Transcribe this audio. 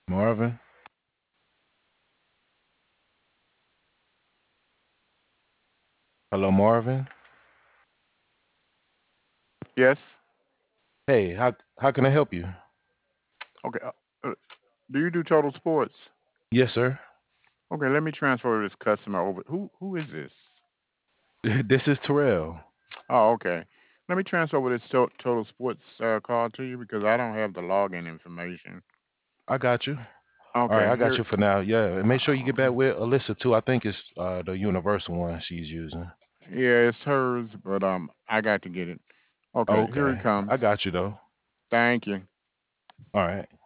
Marvin. Hello, Marvin. Yes. Hey, how can I help you? Okay. Uh, do you do total sports? Yes, sir. Okay, let me transfer this customer over. Who is this? This is Terrell. Oh, okay. Let me transfer over this total sports call to you because I don't have the login information. I got you. All right, Okay, I got here. you for now. Yeah, and make sure you get back Um, with Alyssa too. I think it's the universal one she's using. yeah, it's hers, but I got to get it. Okay, here it Okay, I comes. got you though. Thank you. All right.